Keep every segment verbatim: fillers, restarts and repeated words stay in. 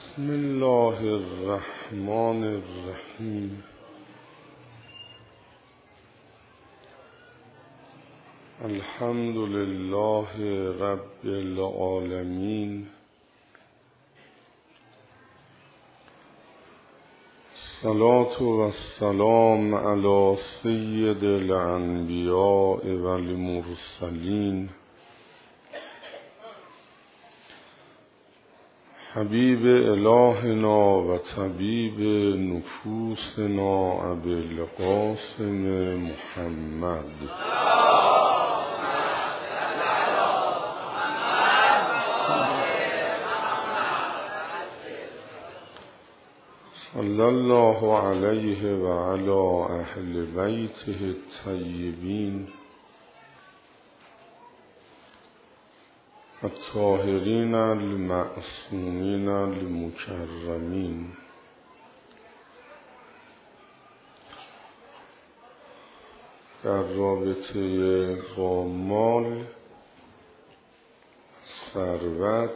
بسم الله الرحمن الرحیم. الحمد لله رب العالمین. الصلاة والسلام علی سید الانبیاء والمرسلین حبیب الهنا و طبیب نفوسنا ابی القاسم محمد صلی الله علیه و علی اهل بیته الطیبین الطاهرین المعصومین المکرمین. در رابطه با مال، ثروت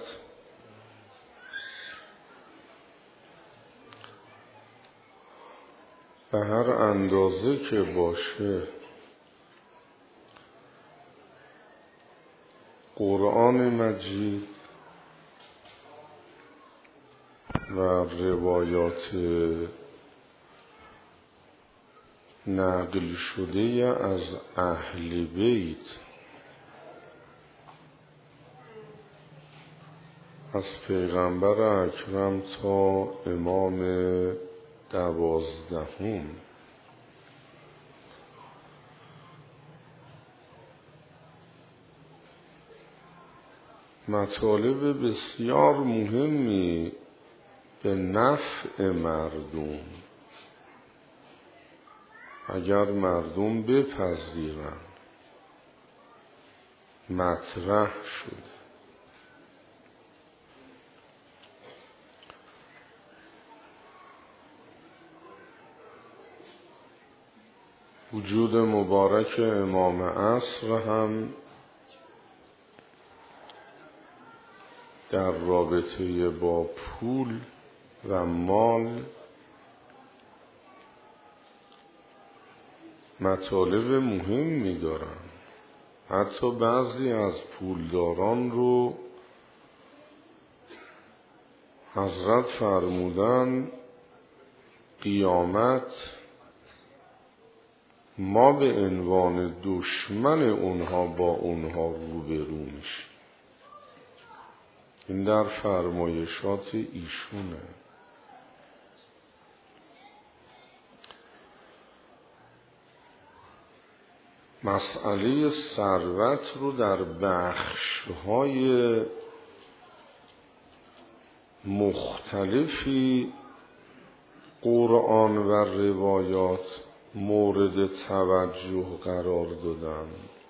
به هر اندازه که باشه، قرآن مجید و روایات نقل شده از اهل بیت از پیغمبر اکرم تا امام دوازدهم مطالب بسیار مهمی به نفع مردم اگر مردم بپذیرند مطرح شده. وجود مبارک امام عصر هم در رابطه با پول و مال مطالب مهمی دارن. حتی بعضی از پولداران رو حضرت فرمودن قیامت ما به عنوان دشمن اونها با اونها روبرو میشیم. این در فرمایشات ایشونه. مسئله ثروت رو در بخش‌های مختلفی قرآن و روایات مورد توجه قرار دادن.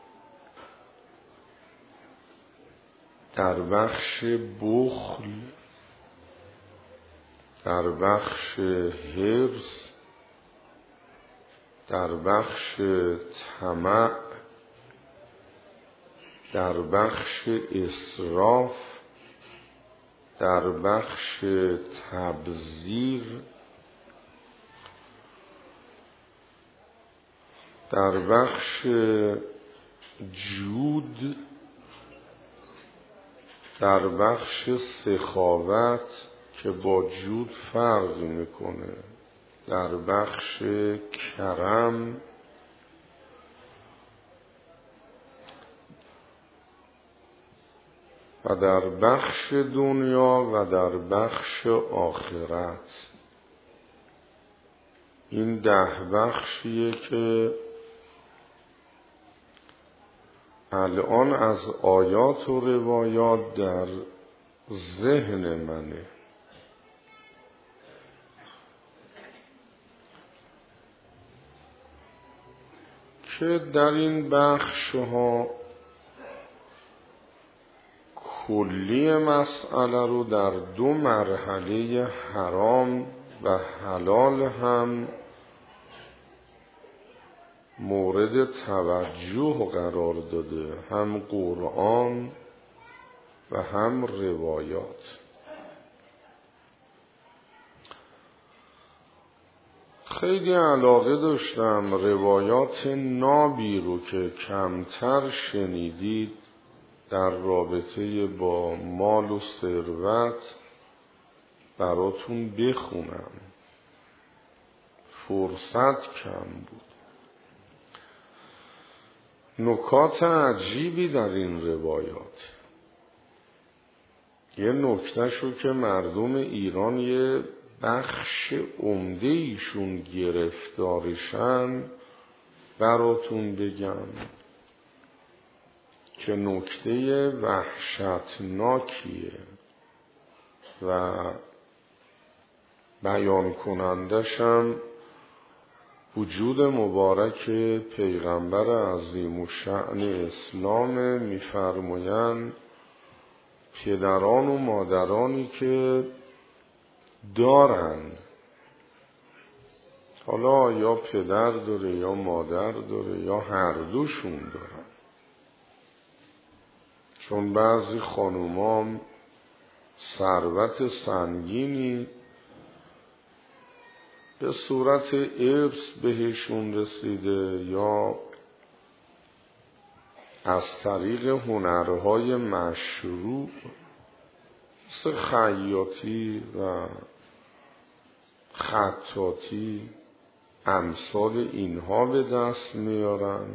در بخش بخل، در بخش حرص، در بخش طمع، در بخش اسراف، در بخش تبذیر، در بخش جود، در بخش سخاوت که با جود فرق میکنه، در بخش کرم، و در بخش دنیا و در بخش آخرت. این ده بخشیه که الان از آیات و روایات در ذهن منه. که در این بخش ها کلی مسئله رو در دو مرحله حرام و حلال هم مورد توجه قرار داده، هم قرآن و هم روایات. خیلی علاقه داشتم روایات نابی رو که کمتر شنیدید در رابطه با مال و ثروت براتون بخونم. فرصت کم بود. نکات عجیبی در این روایات. یه نکتهشو که مردم ایران یه بخش عمده ایشون گرفتارشن براتون بگم که نکته وحشتناکیه و بیان کنندشم وجود مبارک پیغمبر عظیم الشأن اسلام. میفرمایند پدران و مادرانی که دارن، حالا یا پدر داره یا مادر داره یا هر دوشون دارن، چون بعضی خانومام ثروت سنگینی به صورت ارث بهشون رسیده یا از طریق هنرهای مشروع مثل خیاطی و خطاطی امثال اینها به دست میارن.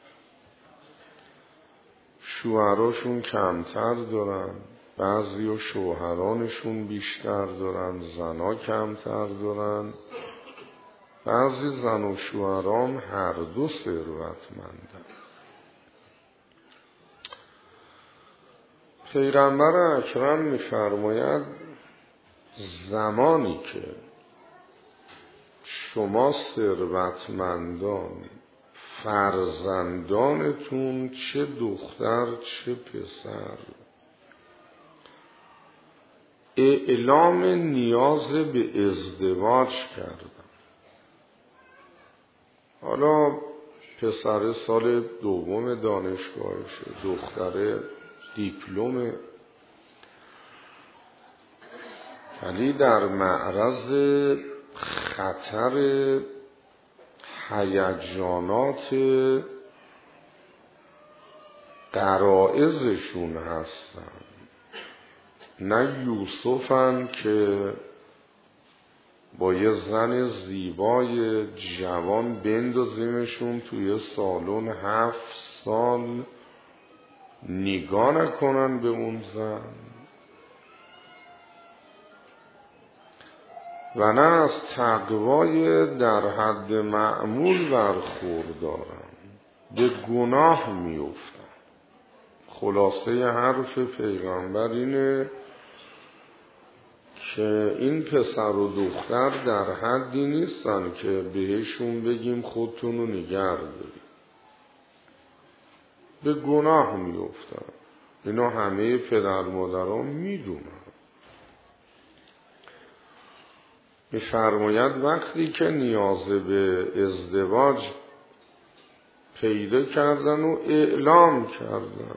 شوهراشون کمتر دارن، بعضی و شوهرانشون بیشتر دارن، زنا کمتر دارن، بعضی زن و شوهرام هر دو ثروتمندن. پیغمبر اکرم می‌فرماید زمانی که شما ثروتمندان فرزندانتون چه دختر چه پسر اعلام نیاز به ازدواج کردن، حالا پسر سال دوم دانشگاهشه، دختر دیپلم، ولی در معرض خطر هیجانات غرایزشون هستن. نه یوسفن که با یه زن زیبای جوان بندازیمشون توی سالن هفت سال نگاه نکنن به اون زن، و نه از تقوای در حد معمول برخوردارن، به گناه میافتن. خلاصه حرف پیغمبر اینه که این پسر و دختر در حدی نیستن که بهشون بگیم خودتونو نگه دارید، به گناه میافتن. اینا همه پدر مادران میدونن. میفرماید وقتی که نیاز به ازدواج پیدا کردن و اعلام کردن،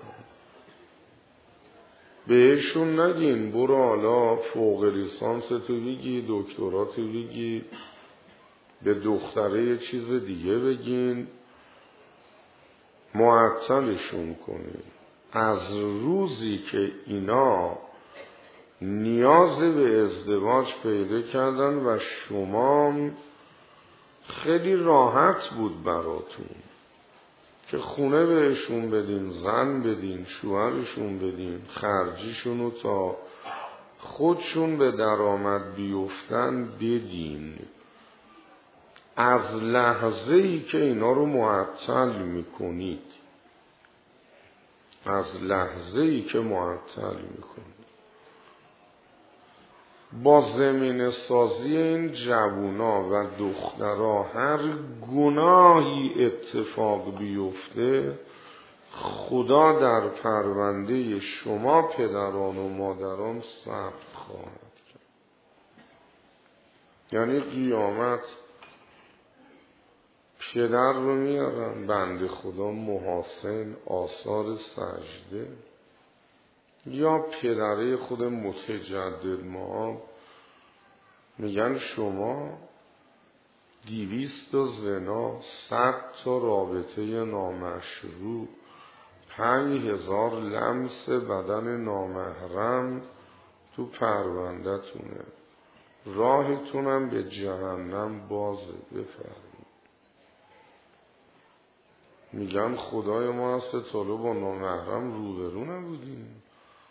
بهشون نگین برو حالا فوق لیسانس تو بگی، دکترا تو بگی، به دختره یه چیز دیگه بگین، معطلشون کنین. از روزی که اینا نیاز به ازدواج پیدا کردن و شما خیلی راحت بود براتون که خونه بهشون بدین، زن بدین، شوهرشون بدین، خرجیشونو تا خودشون به درآمد بیفتن بدین. از لحظه ای که اینا رو معطل میکنید، از لحظه ای که معطل میکنید، با زمین سازی این جوونا و دخترها هر گناهی اتفاق بیفته، خدا در پرونده شما پدران و مادران ثبت خواهد کرد. یعنی قیامت پدر رو میارن بنده خدا محاسن آثار سجده، یا پدره خود متجدد ما میگن شما دیویست تا زنا، صد تا رابطه نامشروع، پنج هزار لمس بدن نامحرم تو پرونده‌تونه، راهتونم به جهنم بازه. بفرمایید. میگن خدای ما هست تا با نامحرم روبرو نبودیم.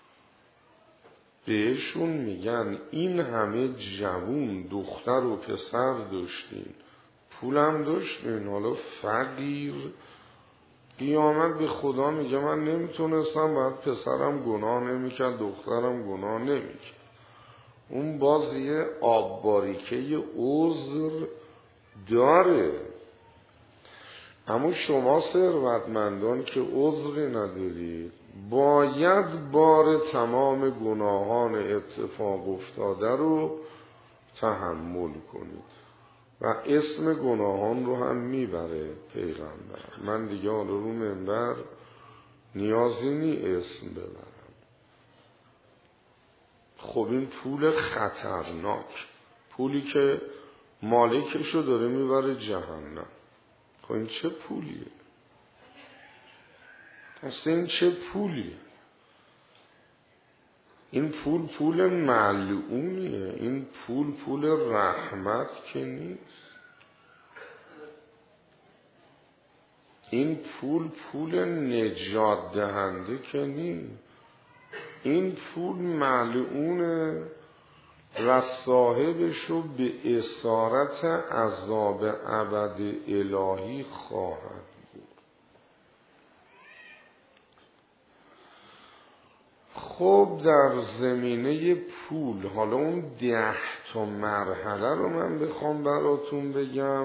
بهشون میگن این همه جوون دختر و پسر داشتین، پولم داشتین، حالا فقیر، قیامت به خدا میگه من نمیتونستم، باید پسرم گناه نمیکرد، دخترم گناه نمیکرد. اون باز یه آب باریکه عذر داره. اما شما ثروتمندان که عذری ندارید، باید بار تمام گناهان اتفاق افتاده رو تحمل کنید و اسم گناهان رو هم میبره پیغمبر. من دیگه حالا رو منبر نیازی نی اسم ببرم. خب این پول خطرناک، پولی که مالکشو داره میبره جهنم. خب این چه پولیه؟ اصلا این چه پولیه؟ این پول پول ملعونیه. این پول پول رحمت که نیست. این پول پول نجات دهنده که نیست. این پول ملعونه و صاحبشو به اسارت عذاب ابد الهی خواهد بود. خب در زمینه پول، حالا اون ده تا مرحله رو من بخوام براتون بگم،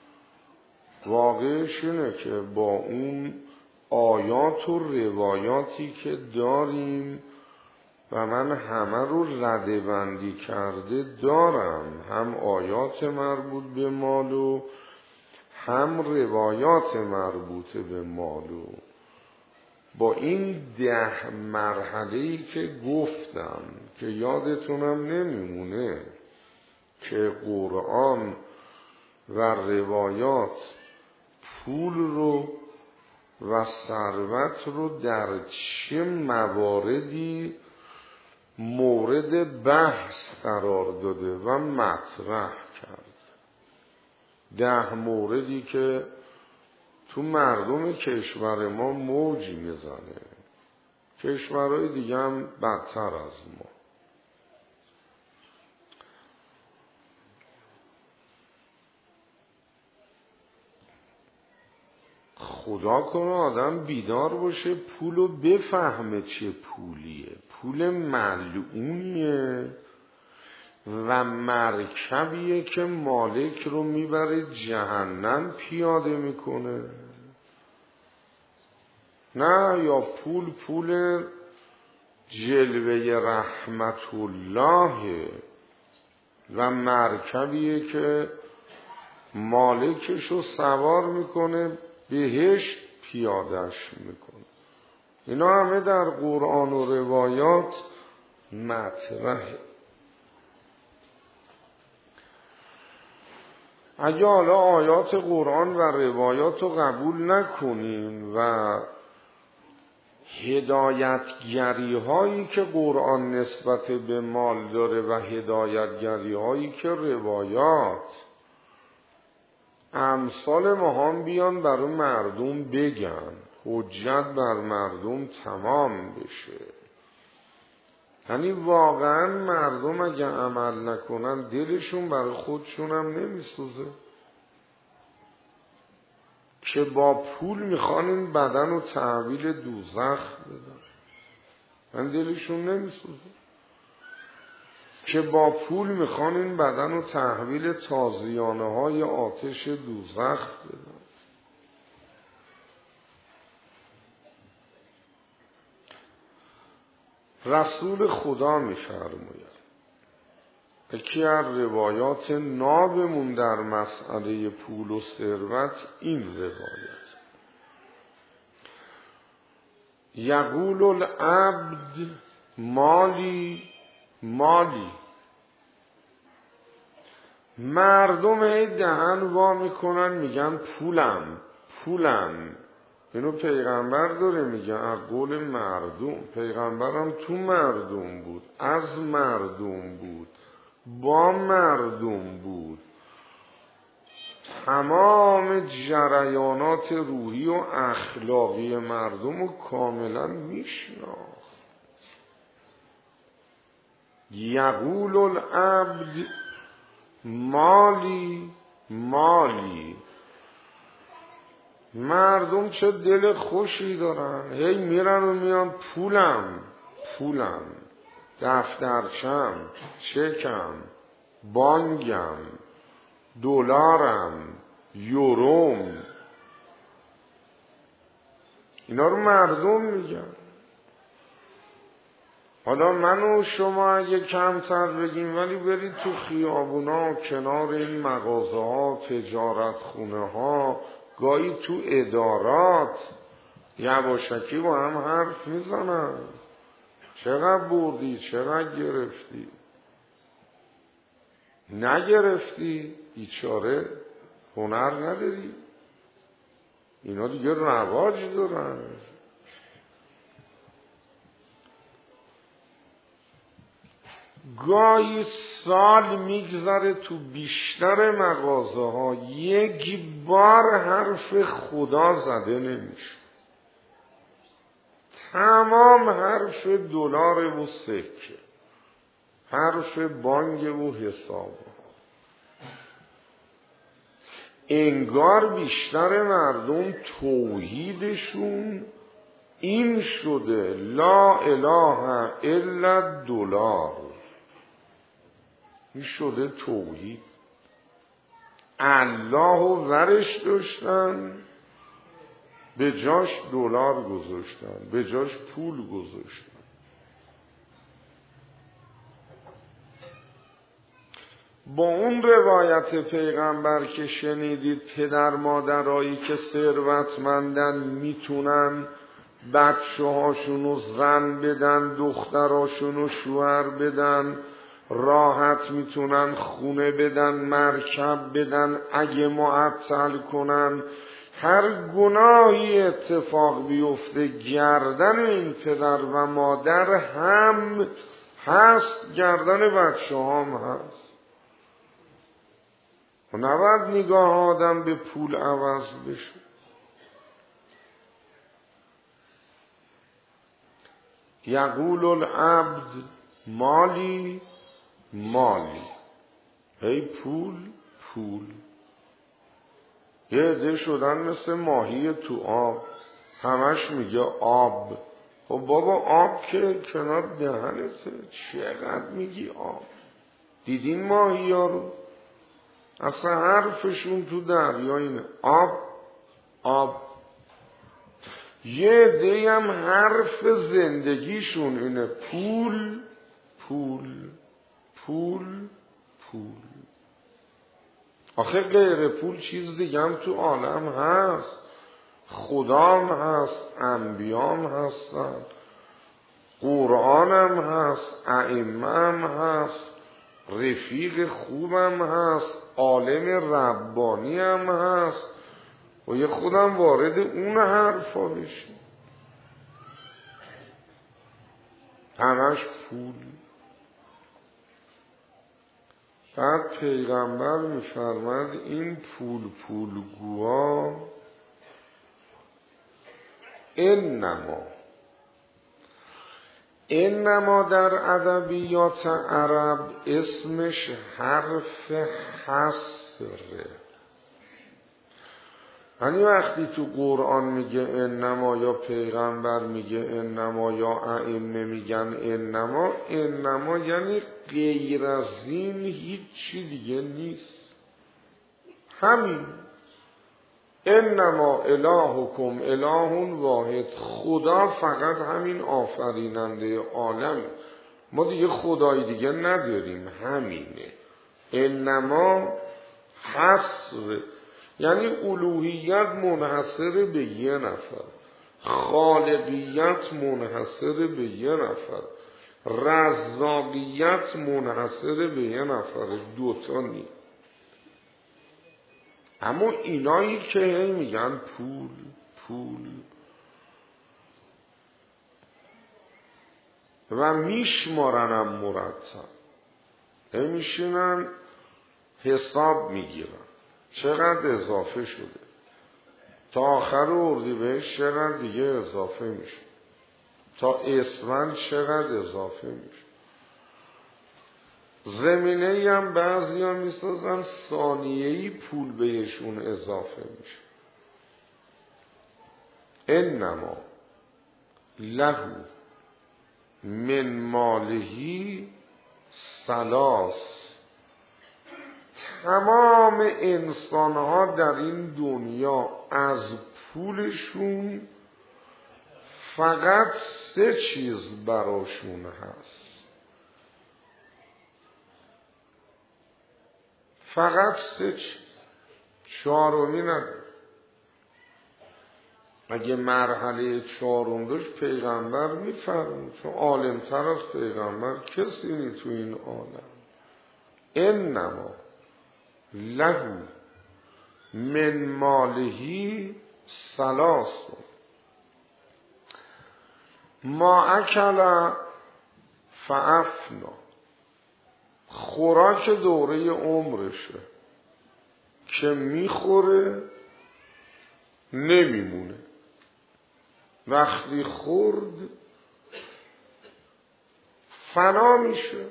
واقعش اینه که با اون آیات و روایاتی که داریم و من همه رو رده بندی کرده دارم، هم آیات مربوط به مال و هم روایات مربوط به مال، و با این ده مرحله‌ای که گفتم که یادتونم نمیمونه که قرآن و روایات پول رو و ثروت رو در چه مواردی مورد بحث قرار داده و مطرح کرد. ده موردی که تو مردم کشور ما موج میزنه، کشورهای دیگه هم بدتر از ما. خدا کنه آدم بیدار باشه، پولو بفهمه چه پولیه. پول ملعونیه و مرکبیه که مالک رو میبره جهنم پیاده میکنه. نه، یا پول پول جلوه رحمت الله و مرکبیه که مالکش رو سوار میکنه بهشت پیادش میکنه. اینا همه در قرآن و روایات مطرحه. اگه حالا آیات قرآن و روایات رو قبول نکنیم و هدایتگری هایی که قرآن نسبت به مال داره و هدایتگری هایی که روایات، امثال ما هم بیان برای مردم بگن، حجت بر مردم تمام بشه. یعنی واقعا مردم اگه عمل نکنن دلشون برای خودشون هم نمیسوزه که با پول میخوان این بدن رو تحویل دوزخ بدن؟ من دلشون نمیسوزه که با پول میخوان این بدن رو تحویل تازیانه های آتش دوزخ بدن؟ رسول خدا میفرماید، یکی از روایات نابمون در مسئله پول و ثروت این روایت، یقول العبد مالی مالی، مردم هی دهن وا میکنن میگن پولم پولم. اینو پیغمبر داره میگه از قول مردم. پیغمبرم تو مردم بود، از مردم بود، با مردم بود، تمام جریانات روحی و اخلاقی مردم رو کاملا میشناخت. یقول العبد مالی مالی. مردم چه دل خوشی دارن، هی میرن و میان پولم پولم، دفترچم، چکم، بانگم، دلارم، یوروم. اینا رو مردم میگن. حالا من و شما اگه کمتر بگیم، ولی برید تو خیابونا کنار این مغازه ها، تجارت خونه ها، گاهی تو ادارات یواشکی با هم حرف میزنن. چقدر بردی، چقدر گرفتی؟ نگرفتی بیچاره، هنر نداری. اینا دیگه رواج دارن. گاهی سال میگذره تو بیشتر مغازه ها یک بار حرف خدا زده نمیشه. تمام حرف دلار و سکه، حرف بانگ و حساب. انگار بیشتر مردم توحیدشون این شده لا اله الا دلار. این شده توحید. الله و ورش داشتن، به جاش دلار گذاشتن، به جاش پول گذاشتن. با اون روایت پیغمبر که شنیدید پدر مادرایی که ثروتمندن میتونن بچه هاشونو زن بدن، دختراشونو شوهر بدن، راحت میتونن خونه بدن، مرکب بدن، اگه معطل کنن هر گناهی اتفاق بیفته گردن این پدر و مادر هم هست، گردن بچه هم هست. و نباید نگاه آدم به پول عوض بشه. یقول العبد مالی مالی. هی پول پول. یه عده شدن مثل ماهی تو آب، همش میگه آب. خب بابا آب که کنار دهنته، چقدر میگی آب؟ دیدین ماهی ها رو؟ اصلا حرفشون تو دریا اینه آب آب. یه عده هم حرف زندگیشون اینه پول پول پول پول. آخه غیر پول چیز دیگه هم تو عالم هست. خدام هست، انبیام هستن، قرآنم هست، ائمه هم هست، رفیق خوبم هست، عالم ربانی هم هست. و یه خودم وارد اون حرفا بشیم. همش پول. بعد پیغمبر میفرماد این پول پولگوها انما انما در ادبیات عرب اسمش حرف حصره. یعنی وقتی تو قرآن میگه انما، یا پیغمبر میگه انما، یا ائمه میگن انما، انما یعنی غیر از این هیچ چی دیگه نیست. همین انما الهکم اله واحد. خدا فقط همین آفریننده عالم. ما دیگه خدای دیگه نداریم، همینه. انما حصر یعنی الوهیت منحصر به یه نفر، خالقیت منحصر به یه نفر، رزاقیت منحصر به یه نفر، دوتا نیست. اما اینایی که هی میگن پول پول و میشمارنم مرتب، هی میشینن حساب میگیرن چقدر اضافه شده، تا آخر اردیبهشت چقدر دیگه اضافه میشه، تا اسفند چقدر اضافه میشه. زمینه ای هم بعضی ها میسازن ثانیه‌ای پول بهشون اضافه میشه. انما لهو من مالهی سلاس، تمام انسان ها در این دنیا از پولشون فقط سه چیز براشون هست، فقط سه چیز، چهارمی نداره. اگه مرحله چهارم داشت پیغمبر میفرمود، چون عالمتر از پیغمبر کسی نی تو این عالم. انما لهو من مالهی سلاس ما اکل فافنا، خوراک دوره عمرشه که میخوره نمیمونه، وقتی خورد فنا میشه.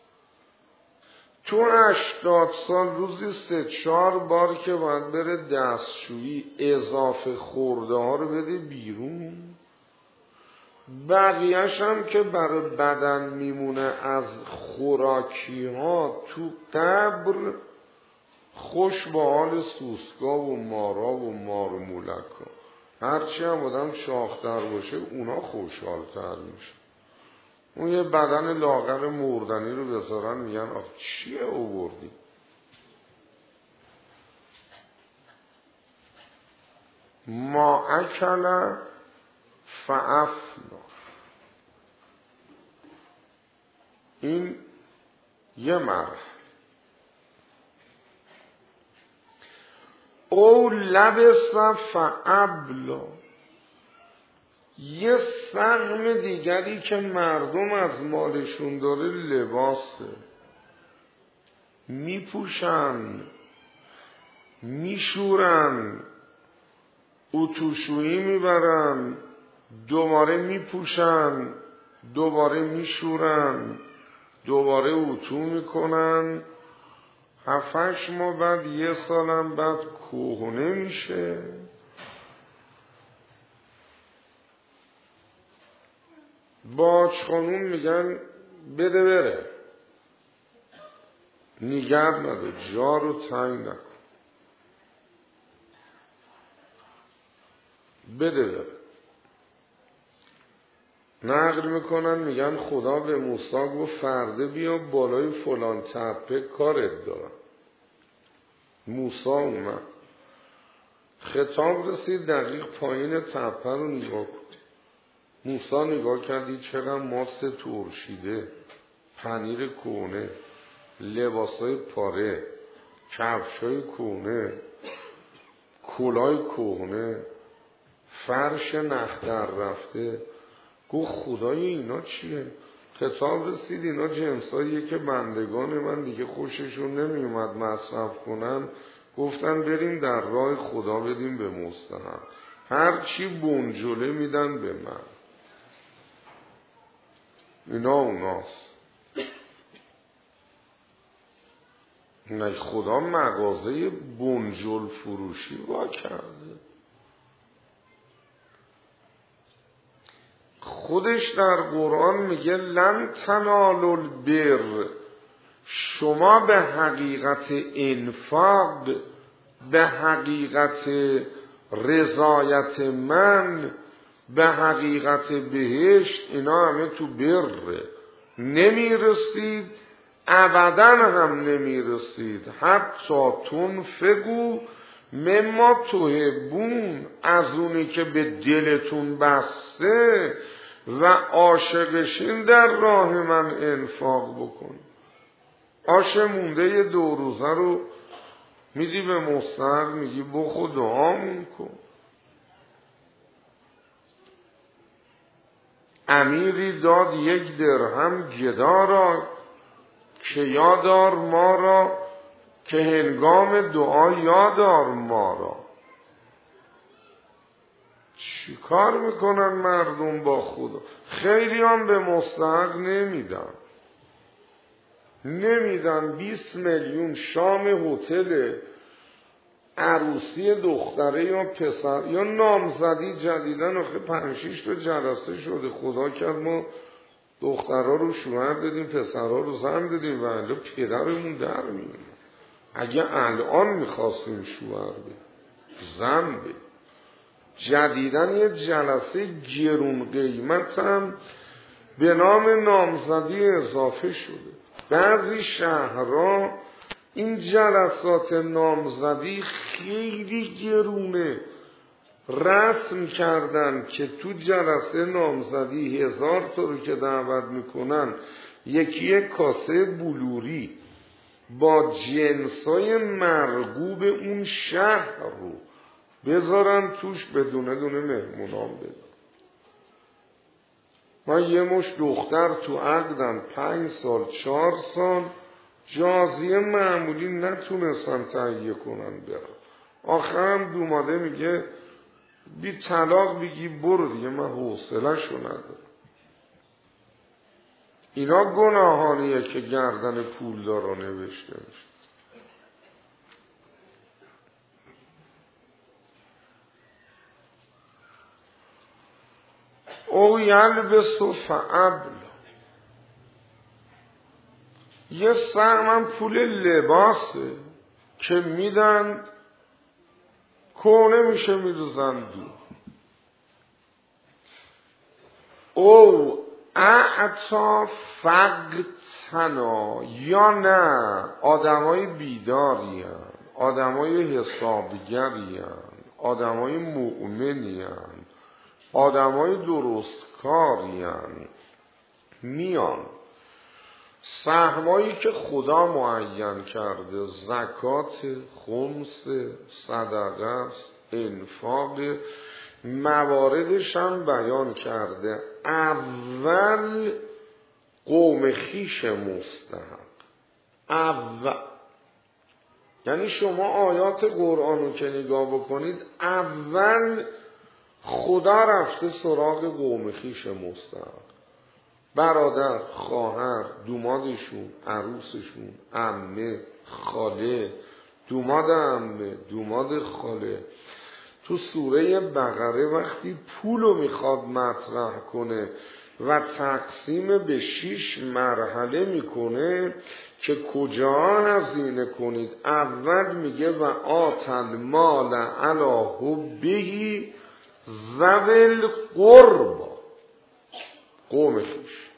تو هشتاد سال روزی سه چهار بار که باید بره دستشویی اضافه خورده ها رو بده بیرون، بقیهش هم که برای بدن میمونه از خوراکی ها تو قبر خوش با حال سوسکا و مارا و مارمولک ها. هرچی هم آدم شاختر باشه اونا خوشحالتر میشه. اون یه بدن لاغر مردنی رو بذارن میگن آخ چیه آوردی؟ ما اکل فافنا، این یه مرحله. او لبس فابلا، یه سهم دیگری که مردم از مالشون داره لباسه، میپوشن میشورن اتوشویی میبرن دوباره میپوشن دوباره میشورن دوباره اتو میکنن، هفتش ماه بعد یه سالم بعد کهنه میشه. باج خانوم میگن بده بره، نگه نده، جا رو تنگ نکن، بده بره. نقل میکنن میگن خدا به موسی گفت فرده بیا بالای فلان تپه کارت دارم. موسی اومد، خطاب رسید دقیق پایین تپه رو نگاه کن. موسی نگاه کردی چقدر ماست ترشیده، پنیر کهنه، لباسای پاره، کفشای کهنه، کلاه کهنه، فرش نخ در رفته. گفت خدای اینا چیه؟ خطاب رسید اینا جنساییه که بندگان من دیگه خوششون نمی اومد مصرف کنن، گفتن بریم در راه خدا بدیم به مستحق، هر چی بنجله میدن به من. اینا اوناست. نه خدا مغازه بنجل فروشی وا کرده. خودش در قرآن میگه لن تنالوا البر، شما به حقیقت انفاق، به حقیقت رضایت من، به حقیقت بهشت، اینا همه تو بر نمیرسید، ابدا هم نمیرسید. حتی تنفقوا مما تحبون، از اونی که به دلتون بسته و عاشقشین در راه من انفاق بکن. آش مونده یه دو روزه رو میدی به مستحق میگی بخو دعامون کن. امیری داد یک درهم گدا را که یادار ما را، که هنگام دعا یادار ما را. چی کار میکنن مردم با خدا؟ خیلی هم به مستحق نمیدن نمیدن بیست میلیون شام هتل عروسی دختره یا پسر یا نامزدی جدیدن آخه پنج شیش تا جلسه شده. خدا کرد ما دخترها رو شوهر دادیم، پسرها رو زن دادیم و الا پدرمون در میونه. اگه الان میخواستیم شوهر بدیم زن بدیم. جدیدن یه جلسه گرون قیمت هم به نام نامزدی اضافه شده. بعضی شهرها این جلسات نامزدی خیلی گرونه، رسم کردن که تو جلسه نامزدی هزار تا رو که دعوت میکنن یکی کاسه بلوری با جنسای مرغوب اون شهر رو بذارن توش به دونه دونه مهمونان بدن. من یه مش دختر تو عقدم پنج سال چهار سال جازیه معمولی نتونستم تهیه کنن برم. آخرم دوماده میگه بی طلاق بگی برو دیگه، من حوصله شو ندارم. اینا گناهانیه که گردن پولدارا نوشته میشه. او یلبس و فعبل، یه سهمم پول لباسه که میدن کونه میشه میروزن دو. او اعطا فقتنا، یا نه آدمای بیداری هن، آدمای حسابگری هن، آدمای مؤمنی هن، آدمای درستکاری هن، میان سهمایی که خدا معین کرده، زکات، خمس، صدقه است، انفاق، مواردش هم بیان کرده. اول قوم خیش مستحق، اول یعنی شما آیات قرآن رو که نگاه بکنید اول خدا رفته سراغ قوم خیش مستحق، برادر، خواهر، دومادشون، عروسشون، عمه، خاله، دوماد عمه، دوماد خاله. تو سوره بقره وقتی پولو میخواد مطرح کنه و تقسیم به شش مرحله میکنه که کجا هزینه کنید، اول میگه و آتل مال علی حبه ذوی القربی، قوم خیش.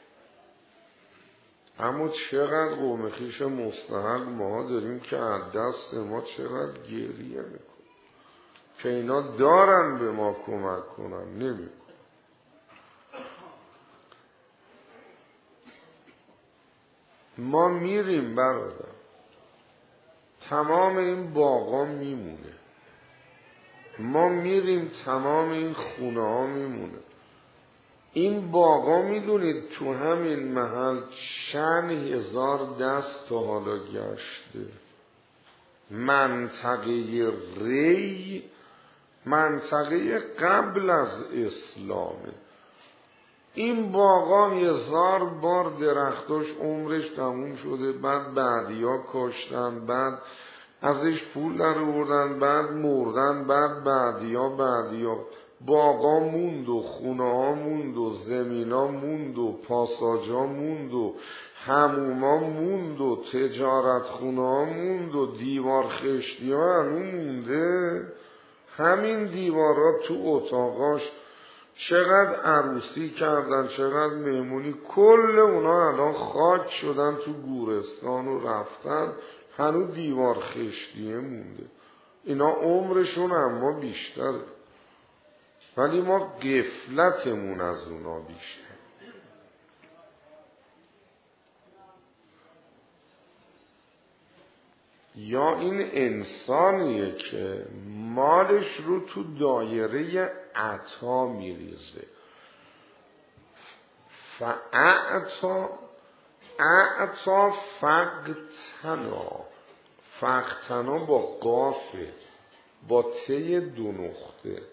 اما چقدر قوم خیش مستحق ما داریم که از دست ما چقدر گریه میکنه که اینا دارن به ما کمک کنن، نمیکنن. ما میریم برادر، تمام این باغا میمونه، ما میریم تمام این خونه ها میمونه. این باغا میدونید تو همین محل چند هزار دست تا حالا گشته. منطقه ری منطقه قبل از اسلامه. این باغا هزار بار درختاش عمرش تموم شده، بعد بعدیا کاشتن، بعد ازش پول در آوردن، بعد مردن، بعد بعدیا بعدیا باغا موند و خونه ها موند و زمین ها موند و پاساج ها موند و حموم ها موند و تجارت خونه ها موند و دیوار خشتی ها هنو مونده. همین دیوارا تو اتاقاش چقدر عروسی کردن، چقدر مهمونی، کل اونا الان خاک شدن تو گورستان و رفتن، هنو دیوار خشتیه مونده. اینا عمرشون اما بیشتره، ولی ما غفلتمون از اونا بیشتر. یا این انسانیه که مالش رو تو دایره عطا میریزه. فاعطا اعطا فقتنا، فقتنا با قافه، با ته دو نقطه،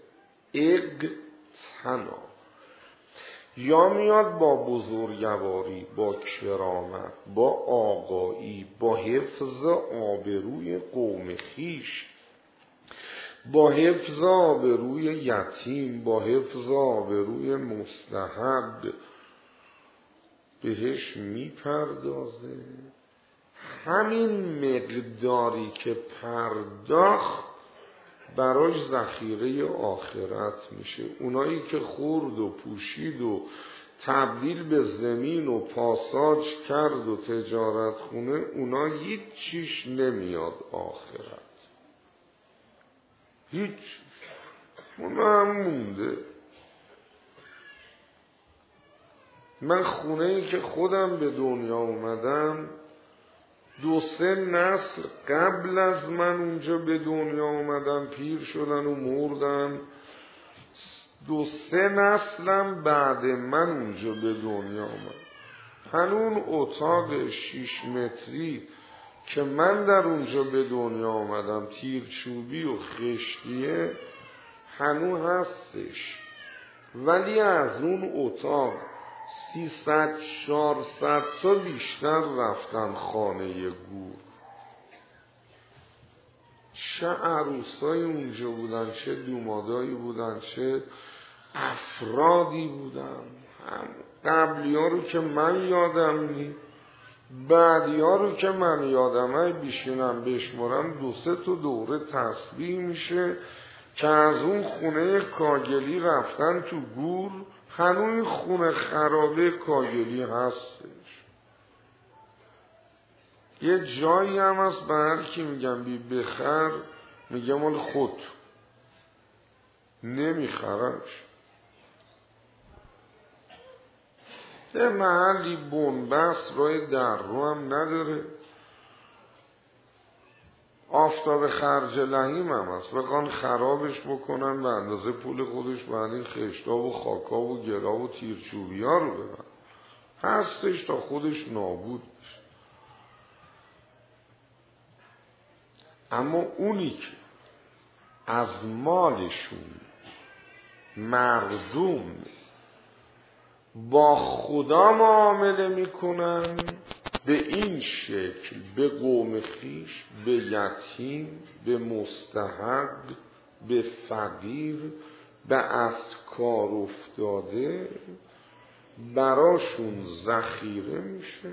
اقتنا. یا میاد با بزرگواری، با کرامت، با آقایی، با حفظ آبروی قوم خیش، با حفظ آبروی یتیم، با حفظ آبروی مستحب بهش میپردازه. همین مقداری که پرداخت براش ذخیره آخرت میشه. اونایی که خورد و پوشید و تبدیل به زمین و پاساج کرد و تجارت خونه، اونا هیچ چیش نمیاد آخرت، هیچ، اونا هم مونده. من خونه ای که خودم به دنیا اومدم، دو سه نسل قبل از من اونجا به دنیا اومدن، پیر شدن و مردن، دو سه نسلم بعد من اونجا به دنیا اومد. هنون اتاق شیش متری که من در اونجا به دنیا اومدم، تیرچوبی و خشتیه، هنون هستش. ولی از اون اتاق سیصد چهارصد تا بیشتر رفتن خانه گور. چه عروسایی اونجا بودن، چه دومادایی بودن، چه افرادی بودن. هم قبلی ها رو که من یادم نی، بعدی ها رو که من یادم های بیشینم بشمارم دو سه تا دوره تسبیح میشه که از اون خونه کاگلی رفتن تو گور. هنوی خونه خرابه کاگلی هستش. یه جایی هم هست به هر کی میگم بی بخر، میگه مال خود، نمیخرش. یه محلی بنبست رای در رو هم نداره، آفتاب خرج لحیم هم هست. بخوان خرابش بکنن به اندازه پول خودش، بعد این خشتا و خاکا و گلا و تیرچوبی ها رو ببن، هستش تا خودش نابود بشه. اما اونی که از مالشون مردم با خدا معامله میکنن، به این شکل به قوم خیش، به یتیم، به مستحق، به فقیر، به از کار افتاده، براشون ذخیره میشه.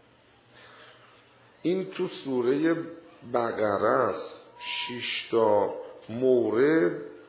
این تو سوره بقره است، شش تا مورد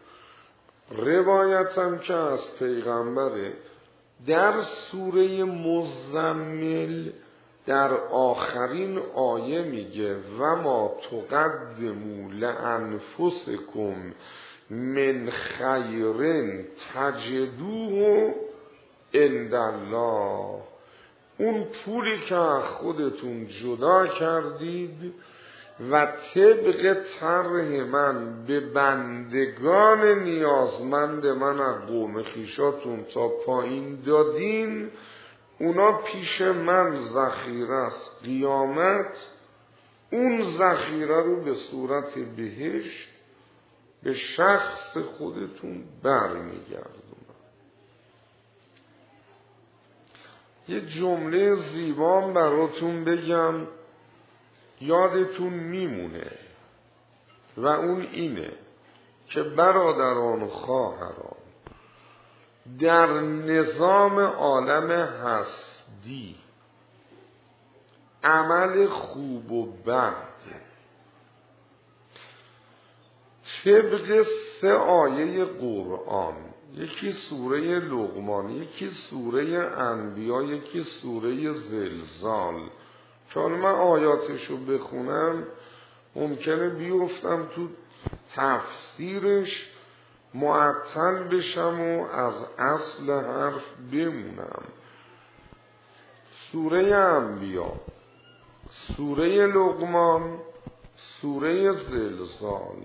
روایتم که از پیغمبره. در سوره مزمل در آخرین آیه میگه و ما تقدموا لانفسکم من خیر تجدوه عند الله. اون پولی که خودتون جدا کردید و طبق طرح من به بندگان نیازمند من از قوم خیشاتون تا پایین دادین، اونا پیش من ذخیره است. قیامت اون ذخیره رو به صورت بهشت به شخص خودتون برمیگردونم. یه جمله زیبام براتون بگم یادتون میمونه و اون اینه که برادران و خواهران، در نظام عالم هستی عمل خوب و بد طبق سه آیه قرآن، یکی سوره لقمان، یکی سوره انبیا، یکی سوره زلزال، چون من آیاتشو بخونم ممکنه بیفتم تو تفسیرش معطل بشم و از اصل حرف بمونم. سوره انبیا، سوره لقمان، سوره زلزال.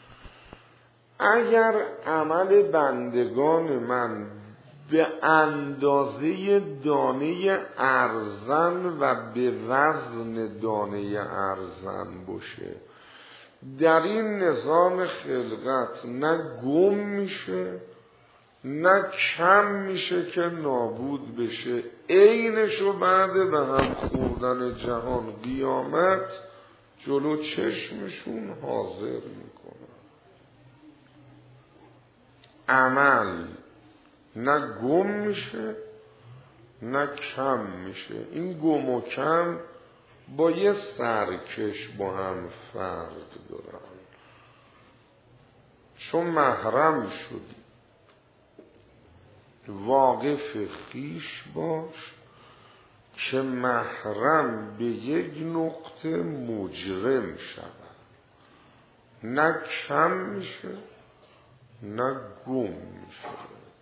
اگر عمل بندگان من به اندازه دانه ارزن و به وزن دانه ارزن باشه، در این نظام خلقت نه گم میشه نه کم میشه که نابود بشه. عینشو بعد به هم خوردن جهان قیامت جلو چشمشون حاضر میکنن. عمل نه گم میشه نه کم میشه. این گم و کم با یه سرکش با هم فرق دارن. چون محرم شدی واقف خویش باش که محرم به یک نقطه مجرم شود. نه کم میشه نه گم میشه.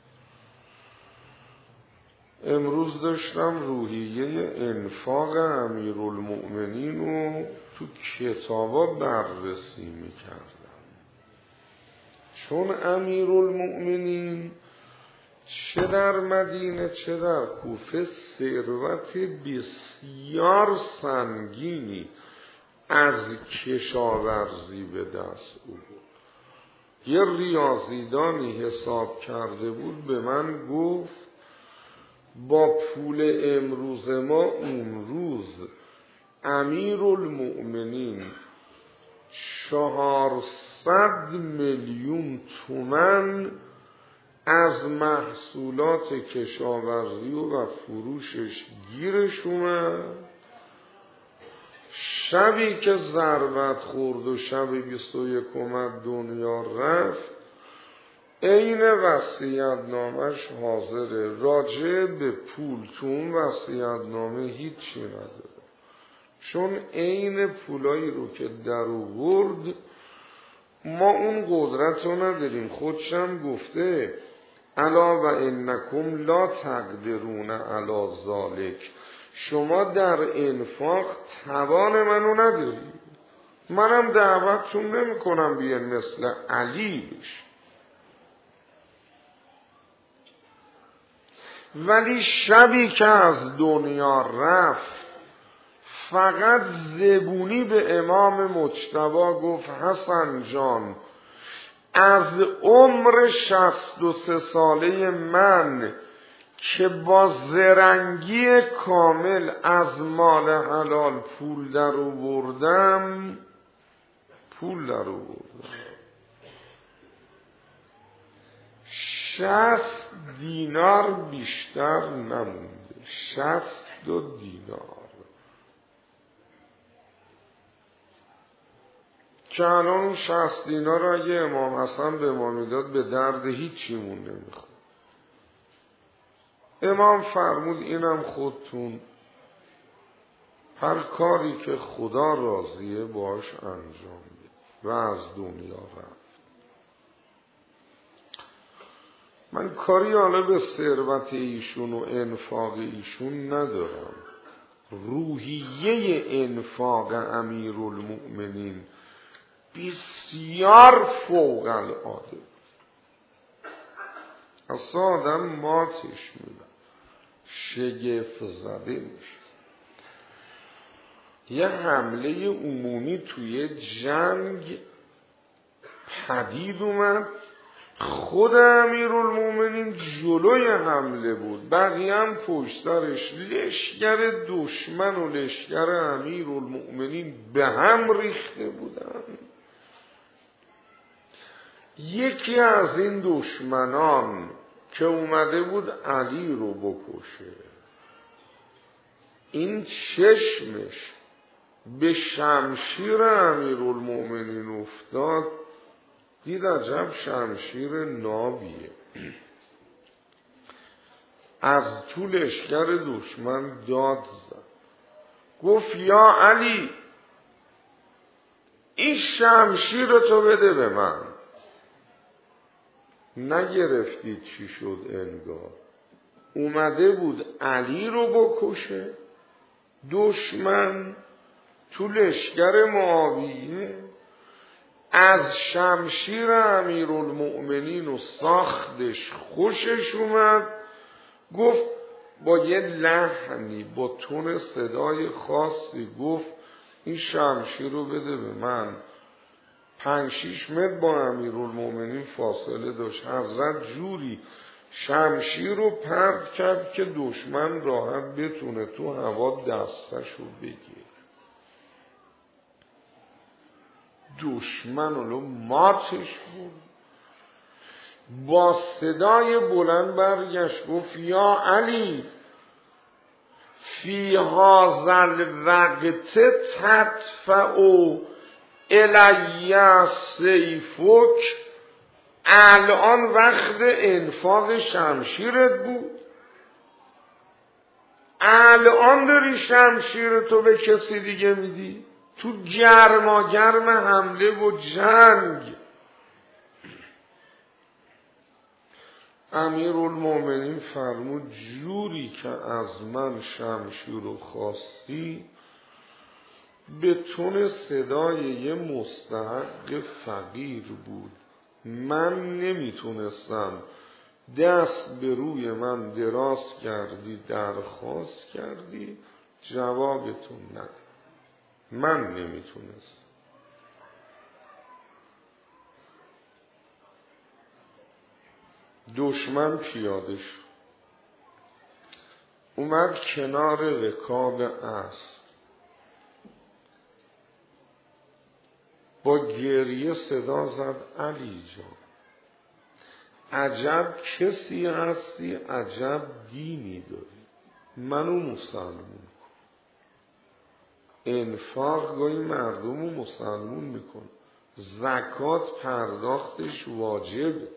امروز داشتم روحیه انفاق امیرالمؤمنین رو تو کتابا بررسی میکردم. چون امیرالمؤمنین چه در مدینه چه در کوفه ثروت بسیار سنگینی از کشاورزی به دست او بود. یه ریاضیدانی حساب کرده بود، به من گفت با پول امروز ما اون روز امیرالمؤمنین چهارصد میلیون تومان از محصولات کشاورزی و فروشش گیرش اومد. شبی که ضربت خورد و شب بیست و یکم دنیا رفت، عین وصیت‌نامه‌اش حاضره. راجع به پول تو اون وصیت‌نامه هیچی نداره، چون عین پولایی رو که در آورد ما اون قدرت رو نداریم. خودشم گفته الا و انکم لا تقدرون علی ذالک، شما در انفاق توان منو نداری. منم دعوتتون نمی کنم بیان مثل علی بش، ولی شبی که از دنیا رفت فقط زبونی به امام مجتبی گفت حسن جان، از عمر شصت و سه ساله من که با زرنگی کامل از مال حلال پول در آوردم پول در آوردم شصت دینار بیشتر نمونده. شصت دو دینار که الان اون شصت دینار رو اگه امام حسن به ما میداد به درد هیچی مون نمیخواد. امام فرمود اینم خودتون هر کاری که خدا راضیه باش انجام بید و از دنیا رفت. من کاری حالا به ثروت ایشون و انفاق ایشون ندارم. روحیه انفاق امیرالمؤمنین بسیار فوق العاده، اصلا آدم ماتش میده، شگفت زده میشه. یه حمله عمومی توی جنگ پدید اومد، خود امیرالمؤمنین جلوی حمله بود، بقیه هم پشت سرش. لشکر دشمن و لشکر امیرالمؤمنین به هم ریخته بودن. یکی از این دشمنان که اومده بود علی رو بکشه، این چشمش به شمشیر امیرالمؤمنین افتاد، دید عجب شمشیر نابیه. از تو لشکر دشمن داد زد، گفت یا علی این شمشیر تو بده به من. نگرفتید چی شد؟ انگار اومده بود علی رو بکشه دشمن، تو لشکر معاویه از شمشیر امیرالمؤمنین و ساختش خوشش اومد، گفت با یه لحنی با تون صدای خاصی گفت این شمشیر رو بده به من. پنج شیش متر با امیرالمؤمنین فاصله داشت. حضرت جوری شمشیر رو پرت کرد که دشمن راحت بتونه تو هوا دستش رو بگیره. دشمن رو ماتش بود. با صدای بلند برگشت گفت یا علی فی هذا الوقت تدفع الی سیفک، الان وقت انفاق شمشیرت بود؟ الان داری شمشیرتو به کسی دیگه میدی؟ تو گرما گرم حمله و جنگ. امیرالمؤمنین فرمود جوری که از من شمشیر رو خواستی به تون صدای یه مستحق فقیر بود، من نمیتونستم، دست به روی من دراز کردی درخواست کردی جوابتون ندادم، من نمیتونستم. دشمن پیاده شد، اومد کنار رکاب اسب، با گریه صدا زد علی جان عجب کسی هستی، عجب دینی داری، منو مسلمون کن. انفاق گاهی مردم رو مسلمون میکن، زکات پرداختش واجبه،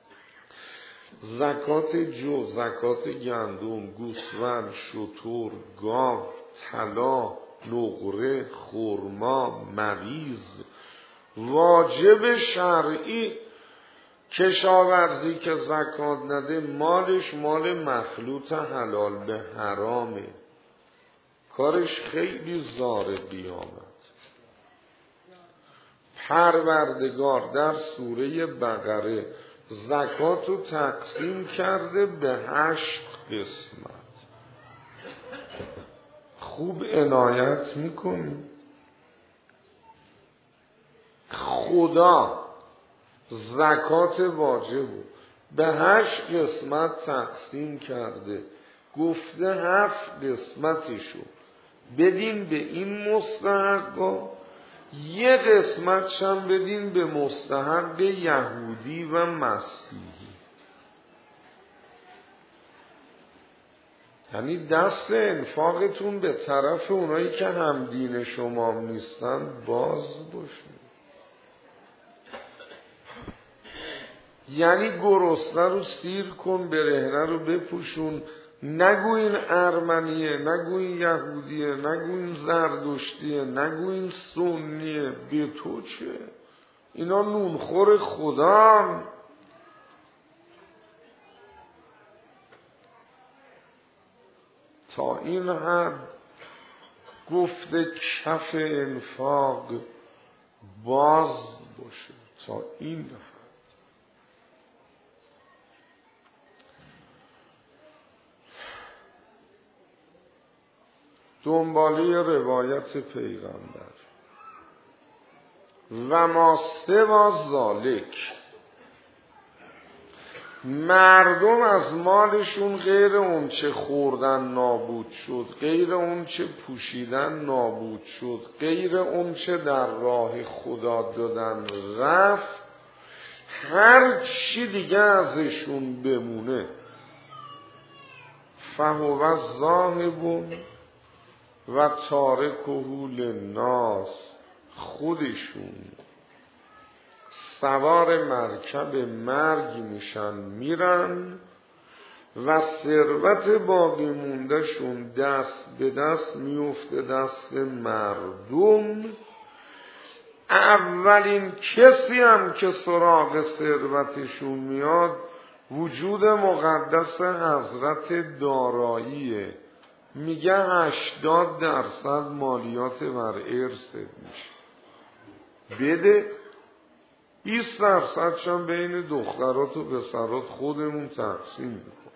زکات جو، زکات گندم، گوسفند، شتر، گاو، طلا، نقره، خرما، مریض، واجب شرعی. کشاورزی که زکات نده مالش مال مخلوط حلال به حرامه، کارش خیلی زار قیامت. پروردگار در سوره بقره زکات رو تقسیم کرده به هشت قسمت. خوب عنایت میکنی؟ خدا زکات واجب به هشت قسمت تقسیم کرده، گفته هفت قسمتشو بدین به این مستحقا، یه قسمتش هم بدین به مستحق یهودی و مسیحی. یعنی دست انفاقتون به طرف اونایی که هم دین شما نیستن باز باشه. یعنی گرسنه رو سیر کن، برهنه رو بپوشون، نگو این ارمنیه، نگو این یهودیه، نگو این زردشتیه، نگو این سنیه، به تو چه؟ اینا نونخور خدا. تا این حد گفته کف انفاق باز باشه، تا این حد. دنباله روایت پیغمبر و ما سوا ذالک، مردم از مالشون غیر اون چه خوردن نابود شد، غیر اون چه پوشیدن نابود شد، غیر اون چه در راه خدا دادن رفت، هر چی دیگه ازشون بمونه فهو ذاهبون و تارکه للناس، خودشون سوار مرکب مرگ میشن میرن و ثروت باقی مونده شون دست به دست میفته دست مردم. اولین کسی هم که سراغ ثروتشون میاد وجود مقدس حضرت داراییه، میگه هشتاد درصد مالیات بر ارث میشه، بده. بیست درصدش هم بین دخترات و پسرات خودمون تقسیم میکن.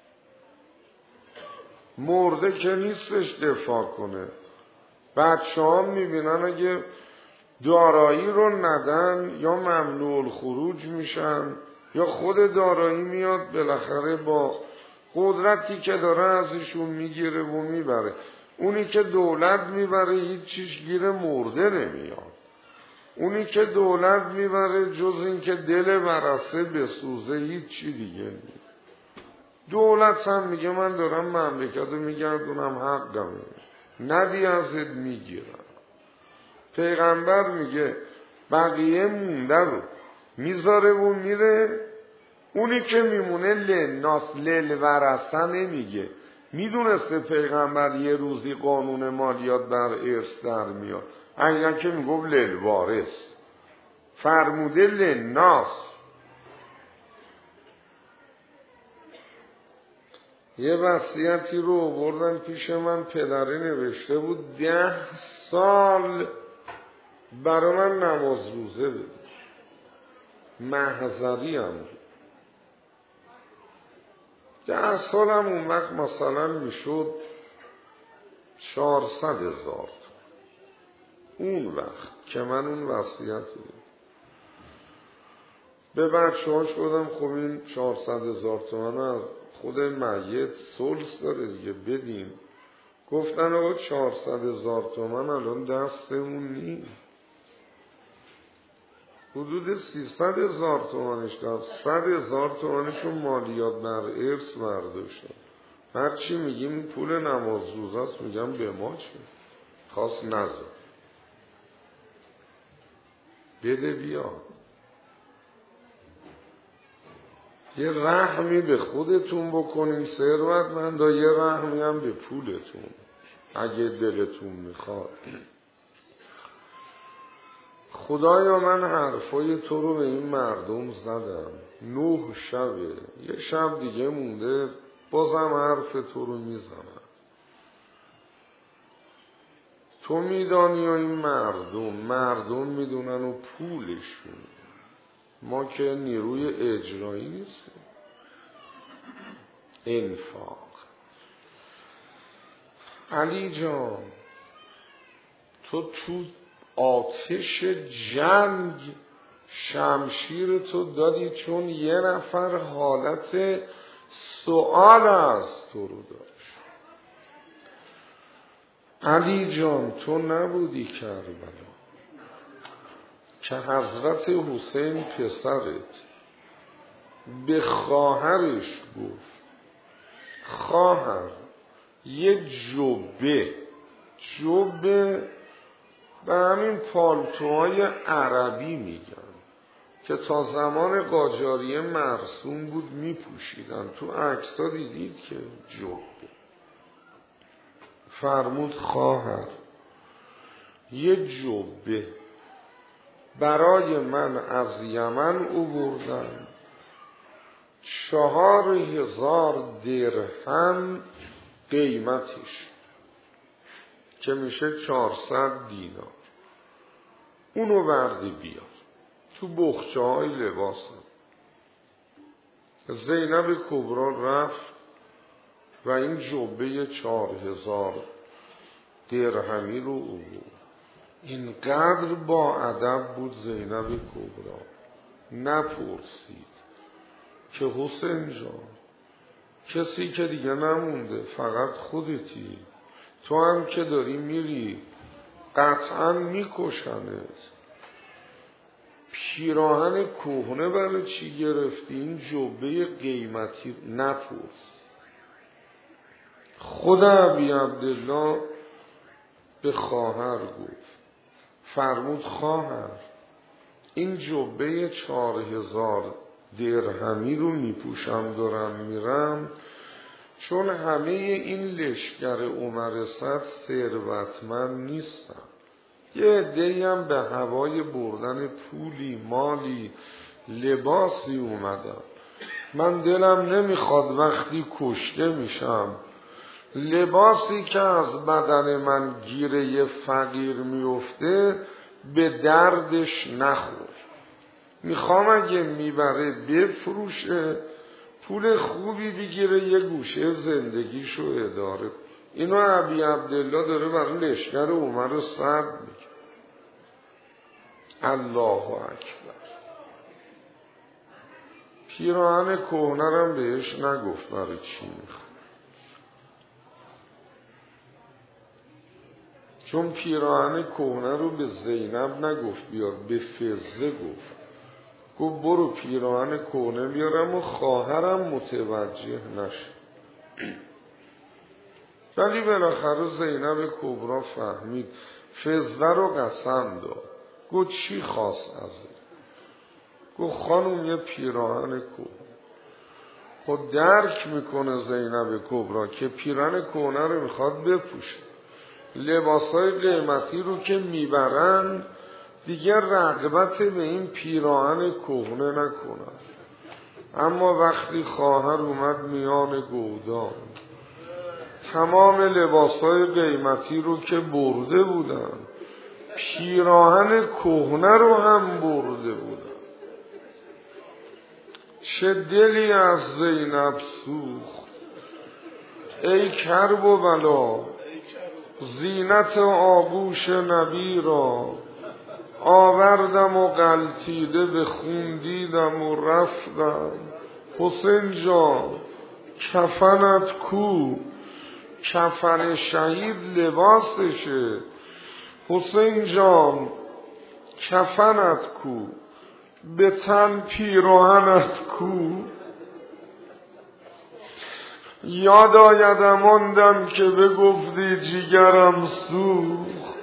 مرده که نیستش دفاع کنه. بچه ها میبینن اگه دارایی رو ندن یا ممنوع الخروج میشن یا خود دارایی میاد بالاخره با قدرتی که داره ازشون میگیره و میبره. اونی که دولت میبره هیچ چیز گیر مرده نمیاد. اونی که دولت میبره جز این که دل ورثه بسوزه هیچ چی دیگه نیست. دولت هم میگه من دارم مملکت رو میگردونم، حقمه، ندی ازت میگیرم. پیغمبر میگه بقیه مونده رو میذاره و میره، اونی که میمونه لناس للورثه نمیگه. میدونسته پیغمبر یه روزی قانون مالیات بر ارث در میاد، اگر که میگفت للوارث، فرموده لناس. یه وصیتی رو آوردن پیش من، پدره نوشته بود ده سال برای من نماز روزه بده، محضری هم بود. ده سالم اون وقت مثلا میشد چهارصد هزار. اون وقت که من اون وصیت بود به بچه هاش گفتم خب این چهارصد هزار تومن از خود میت سلس داره دیگه بدیم. گفتن آقا چهارصد هزار تومن الان دستمون نیست، حدود سیصد هزار تومنش داشت، صد هزار تومنشو مالیات بر ارث برداشتن. هرچی میگیم پول نماز روزه است، میگم به ما چه، خواست نذار بده بیاد. یه رحمی به خودتون بکنین ثروتمندا، یه رحمی هم به پولتون اگه دلتون میخواد. خدایا من حرفای تو رو به این مردم زدم، نه شبه، یه شب دیگه مونده بازم حرف تو رو میزنم. تو میدانی و این مردم مردم میدونن و پولشون، ما که نیروی اجرایی نیستیم. انفاق. علی جان تو تو آتش جنگ شمشیر تو دادی چون یه نفر حالت سوال از تو رو داشت. علی جان تو نبودی کربلا که حضرت حسین پسرت به خواهرش گفت خواهر یه جبه، جبه به همین پالتوهای عربی میگن که تا زمان قاجاریه مرسوم بود میپوشیدن، تو عکس‌ها دیدید که جبه. فرمود خواهر یه جبه برای من از یمن آوردن، چهار هزار درهم قیمتش که میشه چهارصد دینار. اونو بردی بیار تو بخچه های لباس. زینب کبرا رفت و این جبه چهار هزار درهمی رو آورد. اینقدر با ادب بود زینب کبرا، نپرسید که حسین جان کسی که دیگه نمونده فقط خودتی، تو هم که داری میری قطعا میکشنت، پیراهن کهنه برای چی گرفتی؟ این جبه قیمتی نپرس. خود ابی عبدالله به خواهر گفت، فرمود خواهر این جبه چهار هزار درهمی رو میپوشم دارم میرم چون همه این لشکر عمر صد ثروتمند نیستن، یه عده‌ای هم به هوای بردن پولی مالی لباسی اومدن. من دلم نمیخواد وقتی کشته میشم لباسی که از بدن من گیره یه فقیر میفته به دردش نخور. میخوام اگه میبره بفروشه، پول خوبی بگیره، یه گوشه زندگیشو اداره. اینو ابی عبدالله داره برای لشکر عمر سعد میگه. الله اکبر. پیراهن کهنرم بهش نگفت برای چی میخواد، چون پیراهن کهنه رو به زینب نگفت بیار، به فضه گفت. گفت برو پیراهن کهنه بیارم و خواهرم متوجه نشه. ولی بالاخره زینب کبرا فهمید، فضه رو قسم داد. گفت چی خواست از این؟ گفت خانم یه پیراهن کهنه. خود درک میکنه زینب کبرا که پیراهن کهنه رو میخواد بپوشه. لباسای قیمتی رو که میبرن دیگر رغبت به این پیراهن کهنه نکنن. اما وقتی خواهر اومد میان گودان، تمام لباسای قیمتی رو که برده بودن، پیراهن کهنه رو هم برده بودن. چه دلی از زینب سوخت. ای کرب و بلا، زینت آغوش نبی را آوردم و غلطیده به خون دیدم و رفتم. حسین جان کفنت کو؟ کفن شهید لباسشه. حسین جان کفنت کو؟ به تن پیراهنت کو؟ یاد آیدم آندم که بگفتی جیگرم سوخت.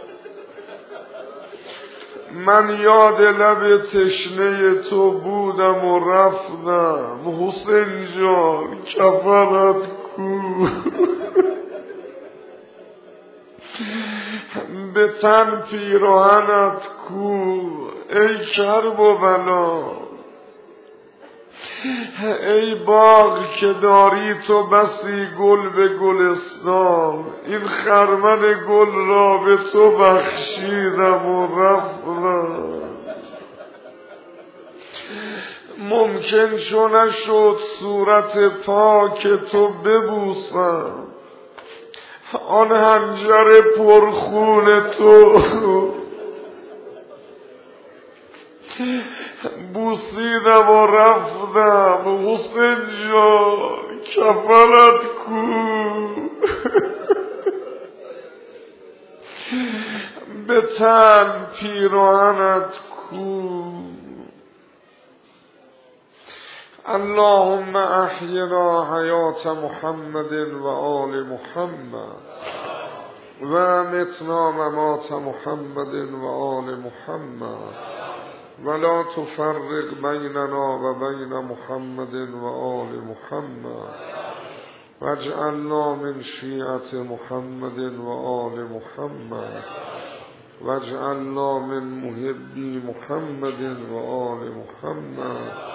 من یاد لب تشنه تو بودم و رفتم. حسین جان کفنت کو؟ به تن پیراهنت کو؟ ای کرب و بلا، ای باغ که داری تو بسی گل به گلستان، این خرمن گل را به تو بخشیدم و رفتم. ممکن چو نشد صورت پاک تو ببوسم، آن حنجر پرخون تو بوسیدم و رفتم. حسین جان کفنت کو؟ به تن پیراهنت کو؟ اللهم احینا حیات محمد و آل محمد و امتنا ممات محمد و آل محمد ولا تفرق بیننا و بین محمد و آل محمد واجعلنا من شیعة محمد و آل محمد واجعلنا من محبی محمد و آل محمد